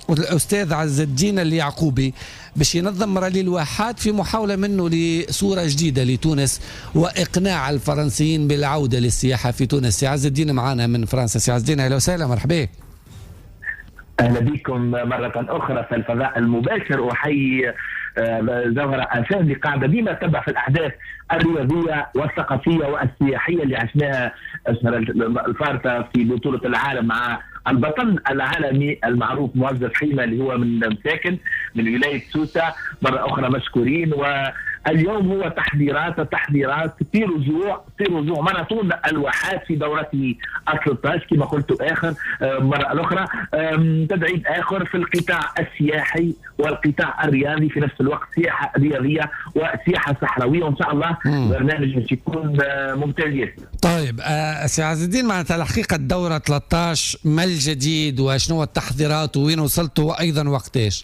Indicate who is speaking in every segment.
Speaker 1: والأستاذ عز الدين اليعقوبي باش ينظم رالي الواحات في محاولة منه لصورة جديدة لتونس وإقناع الفرنسيين بالعودة للسياحة في تونس. سي عز الدين معنا من فرنسا. سي عز الدين أهلا وسهلا، مرحبا.
Speaker 2: أهلا بكم مرة أخرى في الفضاء المباشر. أحيي زهرة عفان اللي قاعدة ديما تتبع في الأحداث الرياضية والثقافية والسياحية اللي عشناها الشهر الفارطة في بطولة العالم مع البطل العالمي المعروف معزز حيمة اللي هو من مساكن من ولاية سوسة. مرة أخرى مشكورين. واليوم هو تحضيرات في رجوع ماراثون الواحات في دورته 13 كما قلت آخر مرة الأخرى، تدعيم آخر في القطاع السياحي والقطاع الرياضي في نفس الوقت، سياحة رياضية وسياحة صحراوية، وإن شاء الله برنامج باش يكون ممتاز جدا.
Speaker 1: طيب سي عز الدين، معناتها الحقيقة الدورة 13 ما الجديد وشنو التحضيرات وين وصلتوا وأيضا وقتاش؟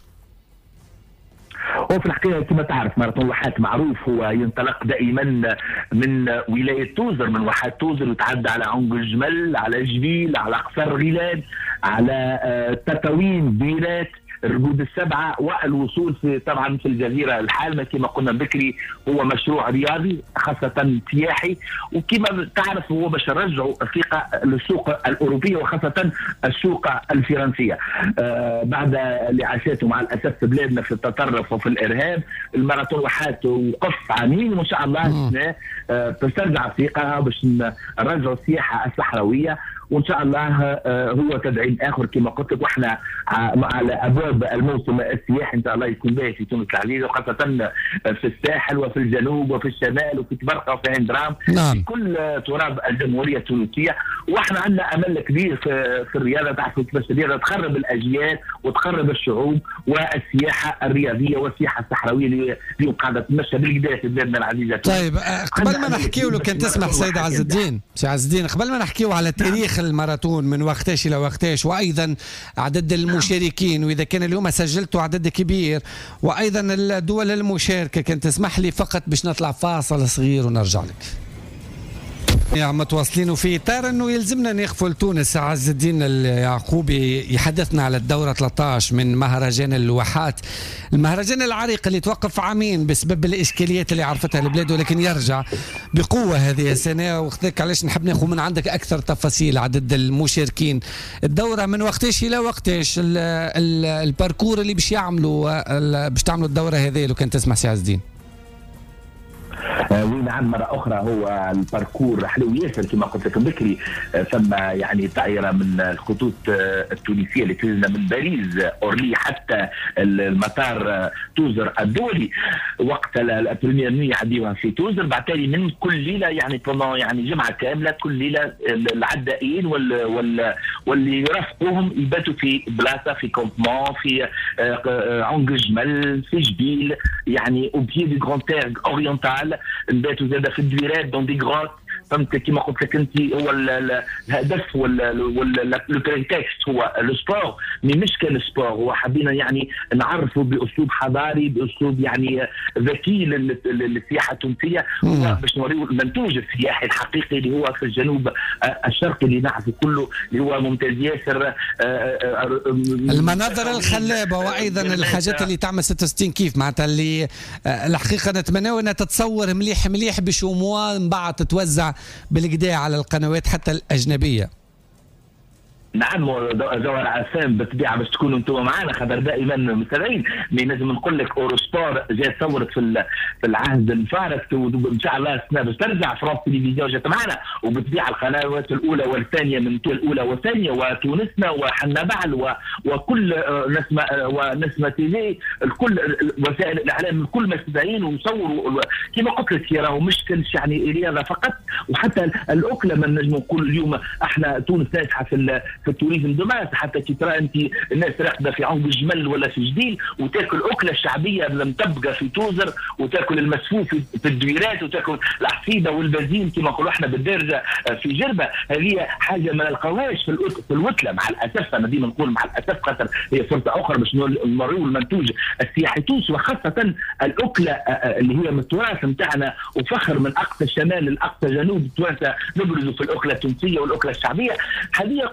Speaker 2: وفي الحقيقة كما تعرف ماراثون واحات معروف هو ينطلق دائما من ولاية توزر، من واحات توزر ويتعدى على عنق الجمل، على جبيل، على قصر غيلان، على تطاوين، بيرات، الرقود السبعة، والوصول في طبعا في الجزيرة الحالمة كما قلنا بكري. هو مشروع رياضي خاصة سياحي، وكما تعرف هو باش نرجعوا الثقة للسوق الأوروبية وخاصة السوق الفرنسية. بعد اللي عاشته مع الأسف في بلادنا في التطرف وفي الإرهاب، الماراثون واحات وقف عامين وإن شاء الله تسترجع الثقة باش نرجعوا السياحة الصحراوية، وان شاء الله هو تدعيم اخر كما قلت لك. واحنا على ابواب الموسم السياحي ان شاء الله يكون باهي في تونس العزيزه، وخاصه في الساحل وفي الجنوب وفي الشمال وفي تبرقه وفي عين درام، في كل تراب الجمهوريه التونسيه. واحنا عندنا امل كبير في الرياضه. تعرفوا كيفاش الرياضه تقرب الاجيال وتقرب الشعوب، والسياحه الرياضيه والسياحه الصحراويه اللي قاعده تمشى بالكدا في بلادنا العزيزه.
Speaker 1: طيب قبل ما نحكيو لو كان تسمح سيد عز الدين، سي عز الدين، قبل ما نحكيو على تاريخ الماراثون من وقتاش الى وقتاش، وايضا عدد المشاركين، واذا كان اليوم سجلتوا عدد كبير، وايضا الدول المشاركه، كان تسمح لي فقط باش نطلع فاصل صغير ونرجع لك. عم متواصلين في اطار انه يلزمنا نقفوا لتونس. عز الدين اليعقوبي يحدثنا على الدوره 13 من مهرجان الواحات، المهرجان العريق اللي توقف عامين بسبب الاشكاليات اللي عرفتها البلاد، ولكن يرجع بقوه هذه السنه. وخذك علاش نحب ناخذ من عندك اكثر تفاصيل عدد المشاركين، الدوره من وقتاش الى وقتاش، الباركور اللي باش يعملوا باش تعملوا الدوره هذه، لو كان تسمح سي عز الدين.
Speaker 2: نعم مرة أخرى هو الباركور حلو ياسر كما قلت لكم بكري. ثم يعني طائرة من الخطوط التونسية اللي تنزل من باريس أورلي حتى المطار توزر الدولي، وقت البريمير نوي يعديوها في توزر. بعتالي من كل ليلة يعني يعني جمعة كاملة كل ليلة العدائين واللي يرافقوهم يباتوا في بلاصة، في كومبمون، في عنق جمل، في جبيل، يعني او بيي دي غران تير اورينتال، نباتوا زاده في الدويرات دون دي غروت. فهمت كما قلت لك انت، هو الهدف لو بريتكست هو السبور، مش كان السبور، هو حبينا يعني نعرفوا باسلوب حضاري، باسلوب يعني ذكي للسياحه التونسيه، هو باش نوريوا المنتوج السياحي الحقيقي اللي هو في الجنوب الشرقي اللي نعرفه كله، اللي هو ممتاز ياسر.
Speaker 1: المناظر الخلابه وايضا الحاجات اللي تعمل 66 كيف معناتها، اللي الحقيقه نتمناو انها تتصور مليح مليح باش من بعد تتوزع بالكدا على القنوات حتى الأجنبية.
Speaker 2: نعم زهر عسام بالطبيعه باش تكونوا انتم معنا، خاطر دائما متابعين. لازم نقول لك اورو سبور جات صورت في العهد الفارس، وان شاء الله السنه باش ترجع فرنسا تلفزيون جات معنا، وبالطبيعه القنوات الاولى والثانيه من الاولى والثانيه وتونسنا وحنا بعل وكل ونسمه تي في، الكل وسائل الاعلام الكل متابعين وصوروا كما قلت لك. راهو مش يعني رياضه فقط، وحتى الاكله ما نجم نقول اليوم احنا تونس ناجحه في التوريزم دوماس، حتى كي ترى انت الناس راقده في عنق الجمل ولا في جديل وتاكل اكله شعبيه لم تبقى في توزر، وتاكل المسفوف في الدويرات، وتاكل العصيده والبازين كما نقولوا احنا بالدارجه في جربه. هذه حاجه ما نلقاوهاش في الوكله مع الاسف. انا ديما نقول مع الاسف، خاطر هي فرصه اخرى باش نوريو المنتوج السياحي التونسي، وخاصه الاكله اللي هي من التراث نتاعنا، وفخر من اقصى الشمال لاقصى جنوب توانسه نبرزوا في الاكله التونسيه والاكله الشعبيه. هذه كما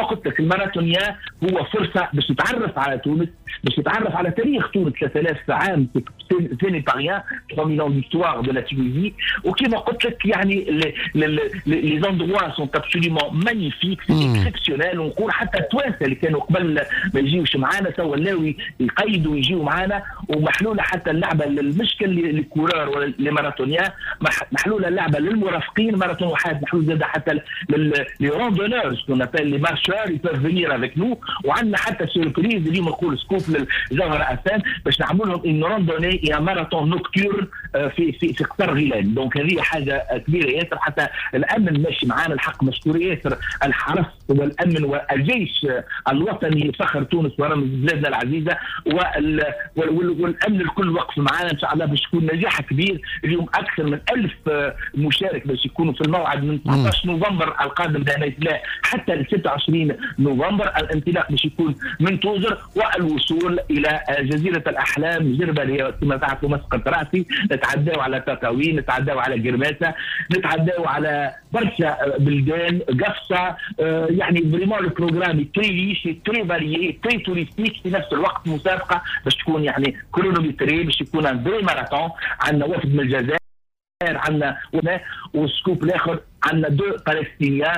Speaker 2: قلت لك الماراثونيا هو فرصه باش نتعرف على تونس، باش نتعرف على تاريخ تونس 3000 عام سيني باريان 3000 ans d'histoire de la Tunisie. وكما قلت لك يعني les endroits sont absolument magnifiques, c'est exceptionnel. ونقول حتى التوانسه اللي كانوا قبل ما يجيوش معانا تو ولاو يقيدوا يجيوا معانا، ومحلوله حتى اللعبه المشكل للكورار ولا لماراثونيا، محلوله اللعبه للمرافقين ماراثون واحد، محلول زاد حتى لي روندونورز كون ابل لي مارشور يبيف فينير افيك نو. وعندنا حتى سيربريز اليوم نقول سكوب للجوهره اسان باش نعملوا لهم ان روندوني يا ماراثون نوكتورن في قطر غيلان. دونك هذه حاجه كبيره ياسر، حتى الامن ماشي معانا الحق مشكور ياسر، الحرس والامن والجيش الوطني فخر تونس ورمز بلادنا العزيزه، والامن الكل وقف معانا ان شاء الله باش يكون نجاح كبير. اليوم اكثر من 1000 مشارك باش يكونوا في الموعد من 19 نوفمبر القادم بعنايه الله حتى ل 26 نوفمبر. الانطلاق باش يكون من توزر والوصول الى جزيره الاحلام جربه اللي كما تعرفوا مسقط راسي، نتعداو على تطاوين، نتعداو على قرماسه، نتعداو على برشا بلدان قفصه. يعني فريمون البروغرام تري ريش تري فاليي تري توريستيك، في نفس الوقت مسابقه باش تكون يعني كرونومتري، باش يكون ان بري ماراثون. عندنا وفد من الجزائر، عندنا والسكوب الاخر عندنا 2 فلسطينيين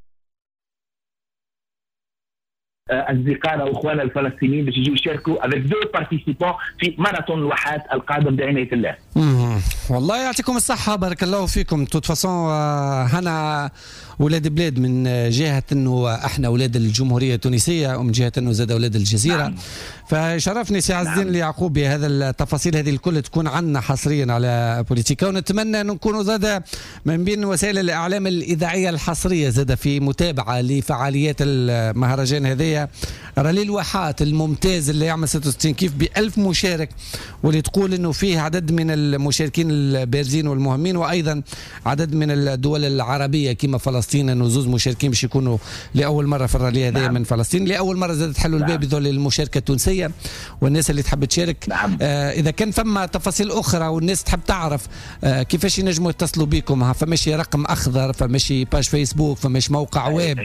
Speaker 2: اصدقائنا واخواننا الفلسطينيين باش يجيو يشاركوا افيك 2 بارتيسيبون في ماراثون الواحات القادم بعنايه الله.
Speaker 1: والله يعطيكم الصحه، بارك الله فيكم. توت فاصون هنا ولاد بلاد، من جهه انه احنا ولاد الجمهوريه التونسيه، ومن جهه انه زاد ولاد الجزيره. نعم. فشرفني سي عز الدين اليعقوبي هذا التفاصيل هذه الكل تكون عندنا حصريا على بوليتيكا، ونتمنى ان نكونوا زاد من بين وسائل الاعلام الاذاعيه الحصريه زاد في متابعه لفعاليات المهرجان هذايا. رالي الواحات الممتاز اللي يعمل 66 كيف ب1000 مشارك، واللي تقول انه فيه عدد من المشاركين البارزين والمهمين، وايضا عدد من الدول العربيه كما فلسطين، انه 2 مشاركين باش يكونوا لاول مره في الرالي هذايا. نعم. من فلسطين لاول مره زاد تحلوا الباب ذول للمشاركه التونسيه والناس اللي تحب تشارك. نعم. اذا كان فما تفاصيل اخرى والناس تحب تعرف كيفاش ينجموا يتصلوا بكم، فماشي رقم اخضر، فماشي باج فيسبوك، فماشي موقع ويب؟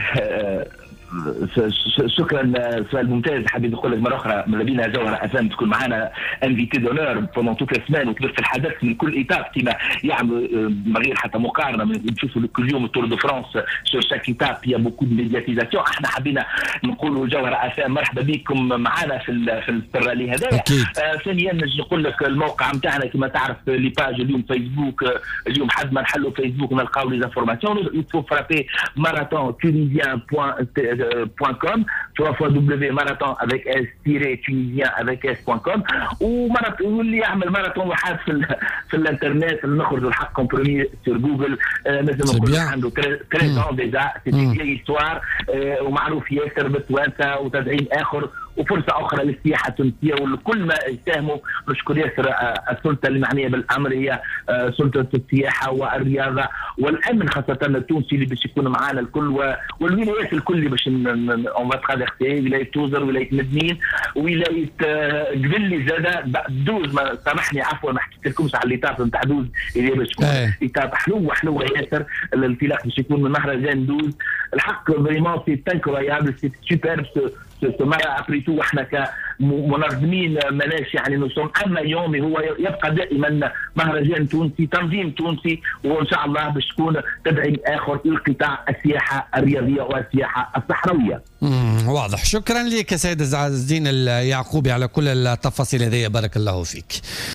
Speaker 2: شكرا، سؤال ممتاز. حبيت نقول لك مره اخرى مدينه جوهره اسام تكون معنا انفيتي دونور بوندون توت لا سمان، وتبث الحدث من كل ايتاب كما يعمل من غير حتى مقارنه. نشوفوا كل يوم التور دو فرانس سور شاك ايتاب يا بوكو دو ميدياتيزاسيون. احنا حبينا نقولوا جوهره اسام مرحبا بكم معنا في الرالي هذايا. ثانيا نقول لك الموقع نتاعنا كما تعرف لي باج اليوم فيسبوك، اليوم حد ما نحلوا فيسبوك نلقاو لي زانفورماسيون. يفو فرابي ماراثون tunisien.com www.marathon avec s-tunisien avec s.com. واللي يعمل ماراثون واحد في الانترنت نخرجوا الحق كومبرومي سور جوجل. لازم نقول عنده 13 ans ديجا، سي دي هيستوار ومعروف ياسر بالتوانسه وتدعيم اخر وفرصه اخرى للسياحه التونسيه. والكل ما يساهموا نشكر ياسر السلطه المعنيه بالامر هي سلطه السياحه والرياضه والامن خاصه التونسي اللي باش يكون معنا الكل، والولايات الكل باش اون فا ترافيرسي، ولايه توزر، ولايه مدنين، ولايه قبلي زاده دوز. ما سامحني عفوا ما حكيت لكمش على الايتاب نتاع دوز اللي باش تكون ايتاب حلوه ياسر. الانطلاق باش يكون من مهرجان دوز. الحق فريمون سي انكرويابل، سي سوبر ابري تو. احنا كمنظمين مناش يعني نصوم اما يومي هو يبقى دائما مهرجان تونسي، تنظيم تونسي، وان شاء الله باش تكون تدعيم اخر للقطاع السياحه الرياضيه والسياحه الصحراويه.
Speaker 1: واضح. شكرا لك يا سيد عز الدين اليعقوبي على كل التفاصيل هذه، بارك الله فيك.